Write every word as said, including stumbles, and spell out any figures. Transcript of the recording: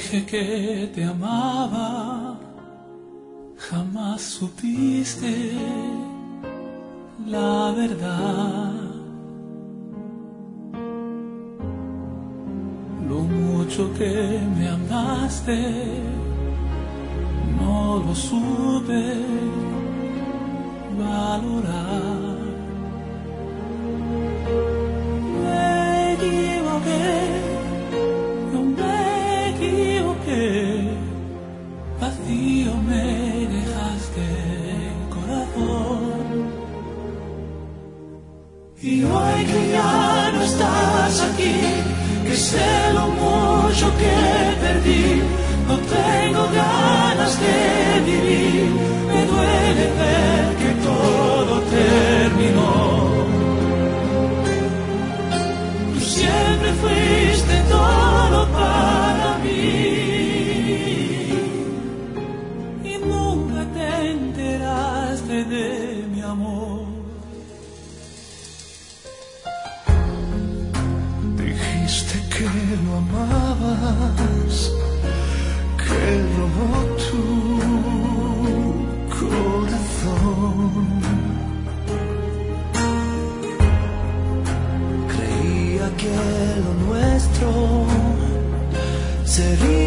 dije que te amaba, jamás supiste la verdad. Lo mucho que me amaste, no lo supe valorar. Me equivoqué, yo me equivoqué, vacío me dejaste el corazón. Y hoy que ya no estás aquí, que sé lo mucho que perdí, no tengo ganas de vivir, me duele ver que todo terminó. Tú siempre fuiste todo para mí y nunca te enteraste de mi amor. Dijiste que lo amabas, que robó tu corazón. Creía que lo nuestro sería